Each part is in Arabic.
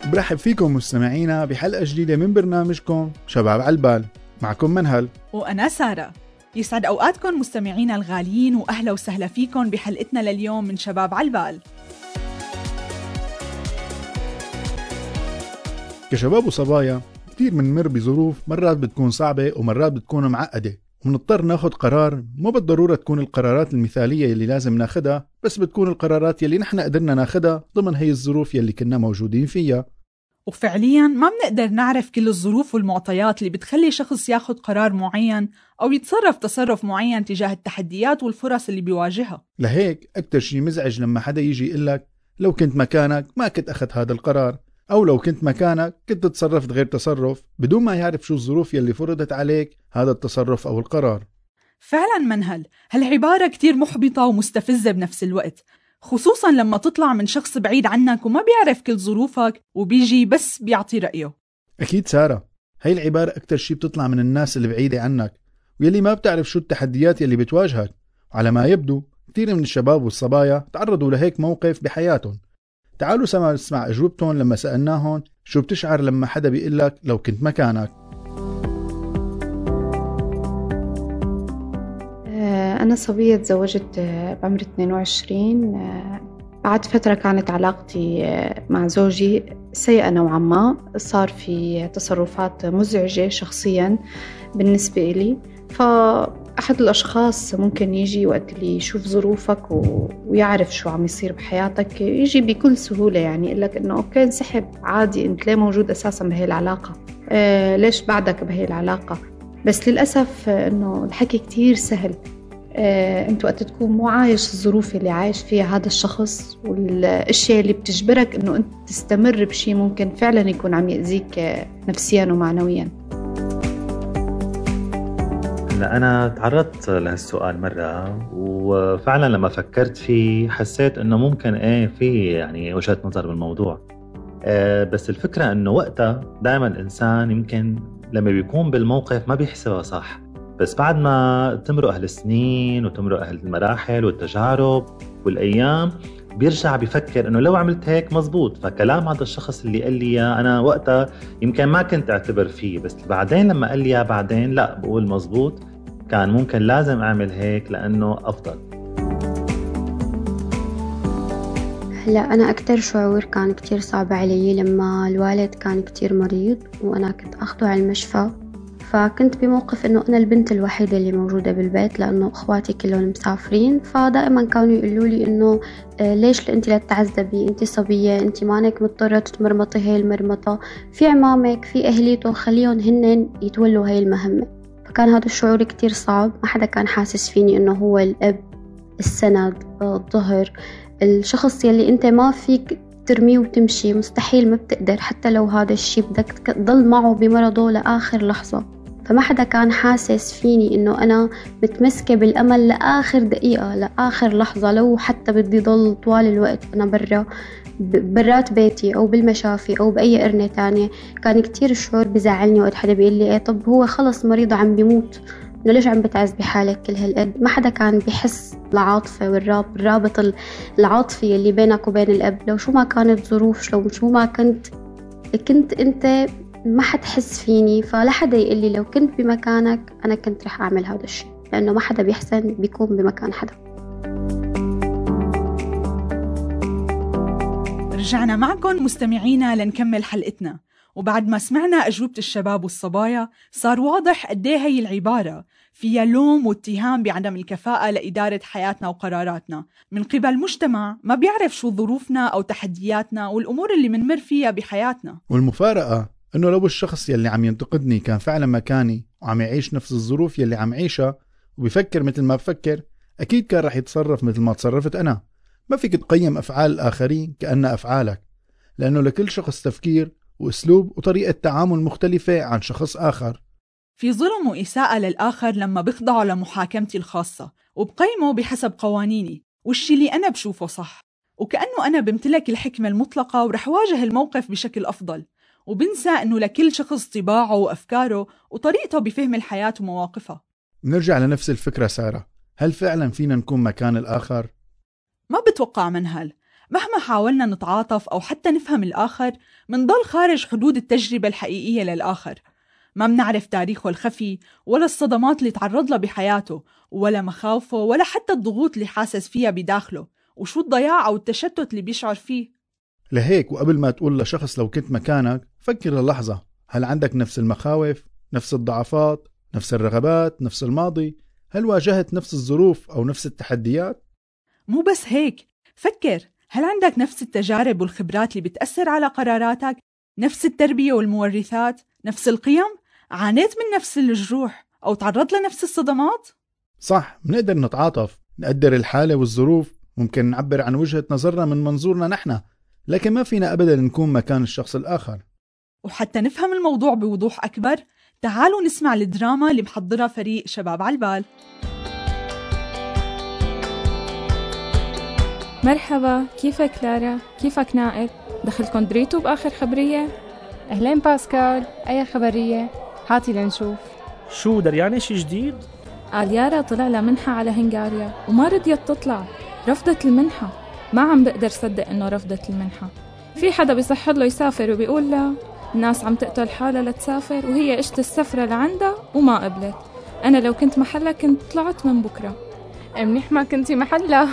برحب فيكم مستمعينا بحلقة جديدة من برنامجكم شباب عالبال. معكم منهل وأنا سارة. يسعد أوقاتكم مستمعينا الغاليين، وأهلا وسهلا فيكم بحلقتنا لليوم من شباب عالبال. كشباب وصبايا كتير منمر بظروف مرات بتكون صعبة ومرات بتكون معقدة، ونضطر ناخد قرار مو بالضرورة تكون القرارات المثالية اللي لازم ناخدها، بس بتكون القرارات يلي نحن قدرنا ناخدها ضمن هي الظروف يلي كنا موجودين فيها. وفعلياً ما بنقدر نعرف كل الظروف والمعطيات اللي بتخلي شخص ياخد قرار معين أو يتصرف تصرف معين تجاه التحديات والفرص اللي بيواجهها. لهيك أكتر شي مزعج لما حدا يجي يقلك لو كنت مكانك ما كنت أخذ هذا القرار، أو لو كنت مكانك كنت تصرفت غير تصرف، بدون ما يعرف شو الظروف يلي فرضت عليك هذا التصرف أو القرار. فعلاً منهل، هالعبارة كتير محبطة ومستفزة بنفس الوقت، خصوصاً لما تطلع من شخص بعيد عنك وما بيعرف كل ظروفك وبيجي بس بيعطي رأيه. أكيد سارة، هاي العبارة أكتر شي بتطلع من الناس اللي بعيدة عنك ويلي ما بتعرف شو التحديات يلي بتواجهك. وعلى ما يبدو كتير من الشباب والصبايا تعرضوا لهيك موقف بحياتهم. تعالوا سما نسمع أجوبتهم لما سألناهم شو بتشعر لما حدا بيقلك لو كنت مكانك. أنا صبية تزوجت بعمر 22. بعد فترة كانت علاقتي مع زوجي سيئة نوعا ما، صار في تصرفات مزعجة شخصيا بالنسبة إلي. فأحد الأشخاص ممكن يجي وقت اللي يشوف ظروفك ويعرف شو عم يصير بحياتك يجي بكل سهولة، يعني يقولك إنه أوكي انسحب عادي، أنت ليه موجود أساسا بهي العلاقة، ليش بعدك بهي العلاقة. بس للأسف إنه الحكي كتير سهل. أنت وقت تكون مو عايش الظروف اللي عايش فيها هذا الشخص والأشياء اللي بتجبرك إنه أنت تستمر بشي ممكن فعلا يكون عم يأذيك نفسيا ومعنويا. أنا تعرضت لهالسؤال مرة، وفعلا لما فكرت فيه حسيت إنه ممكن في يعني وجهة نظر بالموضوع. بس الفكرة إنه وقتها دائما الإنسان يمكن لما بيكون بالموقف ما بيحسبها صح، بس بعد ما تمرق السنين وتمرق المراحل والتجارب والأيام بيرجع بيفكر إنه لو عملت هيك مزبوط. فكلام هذا الشخص اللي قال لي أنا وقتها يمكن ما كنت أعتبر فيه، بس بعدين لما قال لي بعدين لا بقول مزبوط، كان ممكن لازم أعمل هيك لأنه أفضل. هلا أنا أكتر شعور كان كتير صعب علي لما الوالد كان كتير مريض وأنا كنت أخده على المشفى. فكنت بموقف إنه أنا البنت الوحيدة اللي موجودة بالبيت لأنه أخواتي كلهم مسافرين، فدائما كانوا يقولوا لي إنه ليش أنت لا تعذبي، أنت صبية، أنت مانك مضطرة تتمرمطي هاي المرمطة، في عمامك في أهليته خليهم هن يتولوا هاي المهمة. فكان هذا الشعور كتير صعب، ما حدا كان حاسس فيني إنه هو الأب، السند، الظهر، الشخص يلي أنت ما فيك ترميه وتمشي، مستحيل ما بتقدر، حتى لو هذا الشيء بدك تضل معه بمرضه لآخر لحظة. فما حدا كان حاسس فيني إنه أنا متمسكة بالأمل لآخر دقيقة لآخر لحظة، لو حتى بدي ضل طوال الوقت أنا برات بيتي أو بالمشافي أو بأي قرنة تانية. كان كتير الشعور بزعلني وقت حدا بيقول لي طب هو خلص مريض عم بيموت، ليش عم بتعذبي حالك كل هالقد؟ ما حدا كان بيحس العاطفة والرابط العاطفي اللي بينك وبين الأب. لو شو ما كانت ظروف، لو شو ما كنت أنت ما حتحس فيني. فلا حدا يقول لي لو كنت بمكانك أنا كنت رح أعمل هذا الشيء، لأنه ما حدا بيحسن بيكون بمكان حدا. رجعنا معكم مستمعينا لنكمل حلقتنا، وبعد ما سمعنا أجوبة الشباب والصبايا صار واضح قديه هي العبارة فيها لوم واتهام بعدم الكفاءة لإدارة حياتنا وقراراتنا من قبل مجتمع ما بيعرف شو ظروفنا أو تحدياتنا والأمور اللي منمر فيها بحياتنا. والمفارقة إنه لو الشخص يلي عم ينتقدني كان فعلا مكاني وعم يعيش نفس الظروف يلي عم عيشها وبيفكر مثل ما بفكر، أكيد كان رح يتصرف مثل ما تصرفت أنا. ما فيك تقيم أفعال الآخرين كأنها أفعالك، لأنه لكل شخص تفكير وأسلوب وطريقة تعامل مختلفة عن شخص آخر. في ظلم وإساءة للآخر لما بخضعوا لمحاكمتي الخاصة وبقيمه بحسب قوانيني والشي اللي أنا بشوفه صح، وكأنه أنا بمتلك الحكمة المطلقة ورح واجه الموقف بشكل أفضل، وبنسى أنه لكل شخص طباعه وأفكاره وطريقته بفهم الحياة ومواقفها. نرجع لنفس الفكرة سارة، هل فعلا فينا نكون مكان الآخر؟ ما بتوقع منهل. مهما حاولنا نتعاطف أو حتى نفهم الآخر منضل خارج حدود التجربة الحقيقية للآخر. ما منعرف تاريخه الخفي ولا الصدمات اللي تعرض لها بحياته ولا مخاوفه ولا حتى الضغوط اللي حاسس فيها بداخله وشو الضياع أو التشتت اللي بيشعر فيه. لهيك وقبل ما تقول لشخص لو كنت مكانك فكر للحظة، هل عندك نفس المخاوف، نفس الضعفات، نفس الرغبات، نفس الماضي؟ هل واجهت نفس الظروف أو نفس التحديات؟ مو بس هيك، فكر هل عندك نفس التجارب والخبرات اللي بتأثر على قراراتك؟ نفس التربية والمورثات؟ نفس القيم؟ عانيت من نفس الجروح أو تعرض لنفس الصدمات؟ صح، منقدر نتعاطف، نقدر الحالة والظروف، ممكن نعبر عن وجهة نظرنا من منظورنا نحن، لكن ما فينا أبدا نكون مكان الشخص الآخر. وحتى نفهم الموضوع بوضوح أكبر، تعالوا نسمع الدراما اللي محضرها فريق شباب عالبال. مرحبا، كيفك لارا؟ كيفك نائل؟ دخلكن دريتوا بآخر خبرية؟ أهلين باسكال، أي خبرية؟ هاتي لنشوف. شو دريانة شي جديد؟ قال يارا طلع لها منحة على هنغاريا وما رضيت تطلع، رفضت المنحة. ما عم بقدر صدق إنه رفضت المنحة. في حدا بيصحر له يسافر وبيقول لا، الناس عم تقتل حالها لتسافر وهي اشت السفرة لعندها وما قبلت. أنا لو كنت محلها كنت طلعت من بكرة. منيح ما كنتي محلها.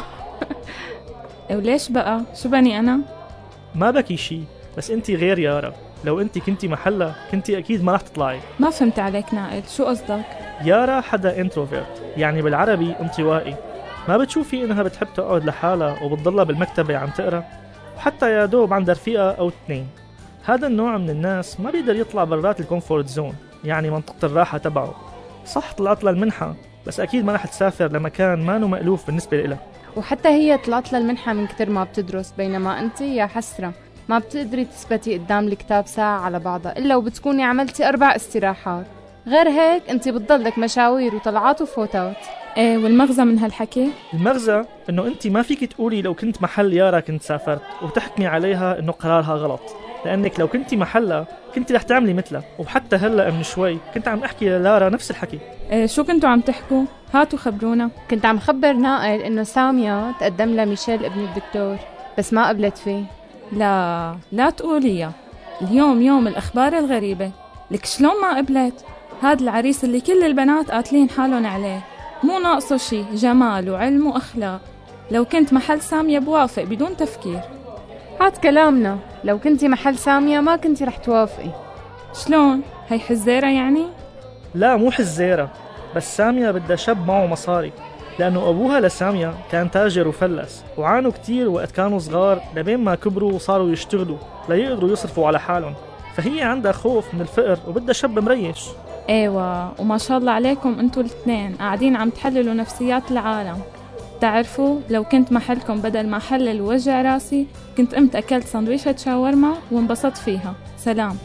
وليش بقى؟ شو بني أنا؟ ما بكي شي، بس انتي غير يارا، لو انتي كنتي محلها كنتي أكيد ما رح تطلعي. ما فهمت عليك نائل، شو قصدك؟ يارا حدا انتروفيرت، يعني بالعربي انطوائي. ما بتشوفي إنها بتحب تقعد لحالها وبتضلها بالمكتبة عم تقرأ، وحتى يا دوب عندها رفيقة أو 2. هذا النوع من الناس ما بيقدر يطلع برات الكومفورت زون، يعني منطقة الراحة تبعه. صح طلعت لها المنحة، بس أكيد ما رح تسافر لمكان ما مألوف بالنسبة لها. وحتى هي طلعت لها المنحة من كتر ما بتدرس، بينما أنت يا حسرة ما بتقدري تثبتي قدام الكتاب ساعة على بعضها إلا وبتكوني عملتي 4 استراحات. غير هيك أنت بتضلك مشاوير وطلعات وفوتات. إيه، والمغزى من هالحكي؟ المغزى إنه أنت ما فيك تقولي لو كنت محل يارا كنت سافرت وتحكمي عليها إنه قرارها غلط، لأنك لو كنتي محلها كنتي رح تعملي مثلها. وحتى هلأ من شوي كنت عم أحكي للارا نفس الحكي. إيه، شو كنتوا عم تحكوا؟ هاتوا خبرونا. كنت عم خبر نائل إنه سامية تقدم لها ميشيل ابن الدكتور بس ما قبلت فيه. لا تقولي اليوم يوم الأخبار الغريبة. لك شلون ما قبلت؟ هاد العريس اللي كل البنات قاتلين حالهم عليه، مو ناقصه شي جمال وعلم وأخلاق. لو كنت محل سامية بوافق بدون تفكير. هاد كلامنا، لو كنتي محل سامية ما كنتي رح توافقي. شلون؟ هي حزيرة يعني؟ لا مو حزيرة، بس سامية بدها شاب معه مصاري، لأنه أبوها لسامية كان تاجر وفلس، وعانوا كتير وقت كانوا صغار لبين ما كبروا وصاروا يشتغلوا ليقدروا يصرفوا على حالهم. فهي عندها خوف من الفقر وبدها شاب مريش. ايوه، وما شاء الله عليكم انتوا الاثنين قاعدين عم تحللوا نفسيات العالم. تعرفوا لو كنت محلكم بدل ما حلل وجع راسي كنت قمت أكلت سندويشة شاورما وانبسطت فيها. سلام.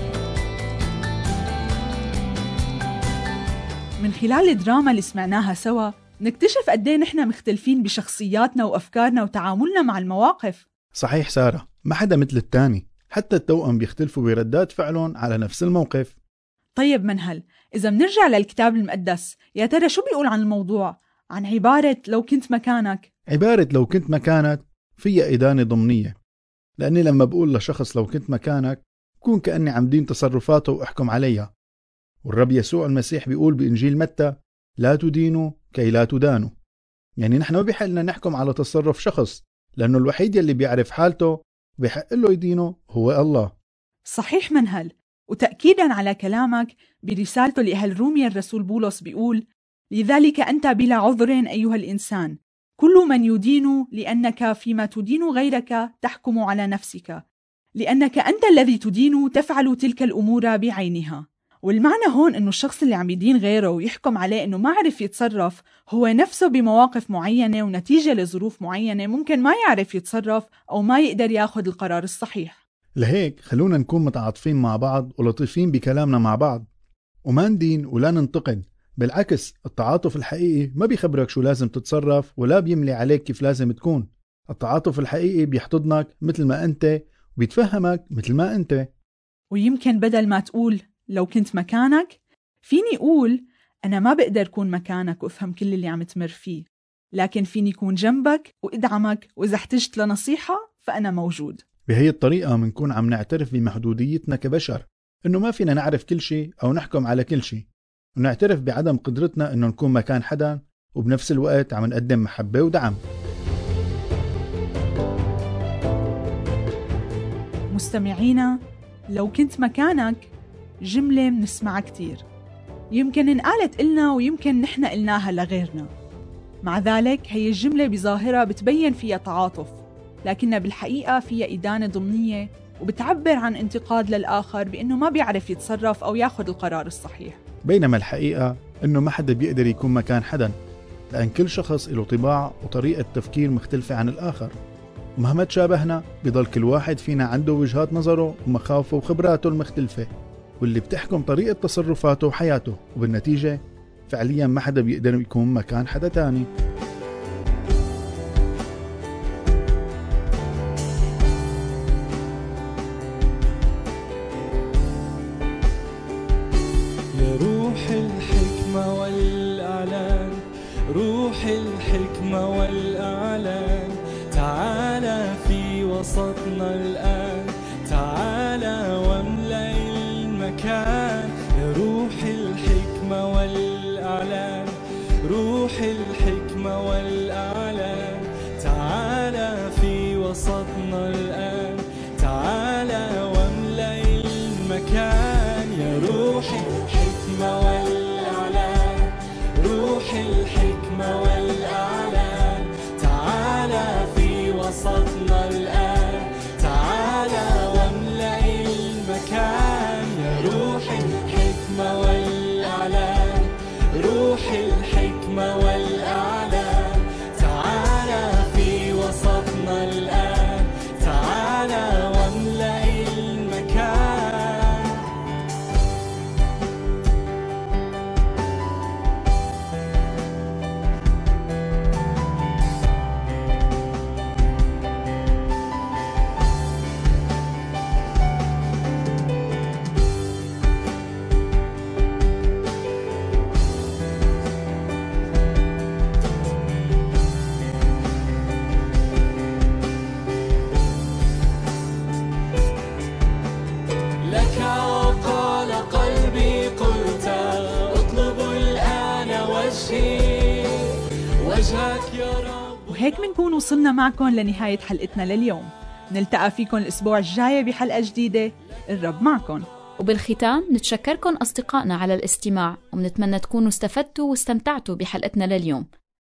من خلال الدراما اللي سمعناها سوا نكتشف قديه نحن مختلفين بشخصياتنا وأفكارنا وتعاملنا مع المواقف. صحيح سارة، ما حدا مثل التاني، حتى التوأم بيختلفوا بردات فعلهم على نفس الموقف. طيب منهل، إذا منرجع للكتاب المقدس يا ترى شو بيقول عن الموضوع؟ عن عبارة لو كنت مكانك. عبارة لو كنت مكانك فيها إدانة ضمنية، لأني لما بقول لشخص لو كنت مكانك بكون كأني عم دين تصرفاته وأحكم عليها. والرب يسوع المسيح بيقول بإنجيل متى لا تدينوا كي لا تدانوا، يعني نحن ما بيحقلنا نحكم على تصرف شخص، لأنه الوحيد يلي بيعرف حالته بيحق له يدينه هو الله. صحيح منهل، وتأكيدا على كلامك برسالته لأهل روميا الرسول بولس بيقول لذلك أنت بلا عذر أيها الإنسان، كل من يدين لأنك فيما تدين غيرك تحكم على نفسك، لأنك أنت الذي تدين تفعل تلك الأمور بعينها. والمعنى هون أنه الشخص اللي عم يدين غيره ويحكم عليه أنه ما عرف يتصرف هو نفسه بمواقف معينة ونتيجة لظروف معينة ممكن ما يعرف يتصرف أو ما يقدر ياخد القرار الصحيح. لهيك خلونا نكون متعاطفين مع بعض ولطيفين بكلامنا مع بعض، وما ندين ولا ننتقد. بالعكس، التعاطف الحقيقي ما بيخبرك شو لازم تتصرف ولا بيملي عليك كيف لازم تكون. التعاطف الحقيقي بيحتضنك مثل ما أنت وبيتفهمك مثل ما أنت. ويمكن بدل ما تقول لو كنت مكانك فيني أقول أنا ما بقدر أكون مكانك وأفهم كل اللي عم تمر فيه، لكن فيني يكون جنبك وادعمك، وإذا احتجت لنصيحة فأنا موجود. بهي الطريقة منكون عم نعترف بمحدوديتنا كبشر، إنه ما فينا نعرف كل شيء أو نحكم على كل شيء، ونعترف بعدم قدرتنا إنه نكون مكان حدا، وبنفس الوقت عم نقدم محبة ودعم. مستمعينا، لو كنت مكانك، جملة منسمعها كتير، يمكن انقالت إلنا ويمكن نحن قلناها لغيرنا. مع ذلك هي الجملة بظاهرة بتبين فيها تعاطف، لكنها بالحقيقة فيها إدانة ضمنية، وبتعبر عن انتقاد للآخر بأنه ما بيعرف يتصرف أو ياخد القرار الصحيح. بينما الحقيقة إنه ما حدا بيقدر يكون مكان حدا، لأن كل شخص له طباع وطريقة تفكير مختلفة عن الآخر، ومهما تشابهنا بيضل كل واحد فينا عنده وجهات نظره ومخاوفه وخبراته المختلفة، واللي بتحكم طريقة تصرفاته وحياته، وبالنتيجة فعليا ما حدا بيقدر يكون مكان حدا تاني. يا روح الحكمة والإعلان، روح الحكمة والإعلان، تعالى في وسطنا الآن، تعالى واملأ المكان. يا روح الحكمة والإعلان، روح الحكمة والإعلان، تعالى في وسطنا الآن، تعالى واملأ المكان. يا روح الحكمة والإعلان، روح الحكمة والإعلان، تعالى في وسطنا الآن، تعالى واملأ المكان. يا روح الحكمة والإعلان، روح الحكمة والإعلان، تعالى في وسطنا الآن، تعالى واملأ المكان. لك وقال قلبي قلت اطلب الآن وجهي، وجهك يا رب. وهيك منكون وصلنا معكم لنهاية حلقتنا لليوم. نلتقى فيكم الأسبوع الجاي بحلقة جديدة. الرب معكم. وبالختام نتشكركم أصدقائنا على الاستماع، ومنتمنى تكونوا استفدتوا واستمتعتوا بحلقتنا لليوم.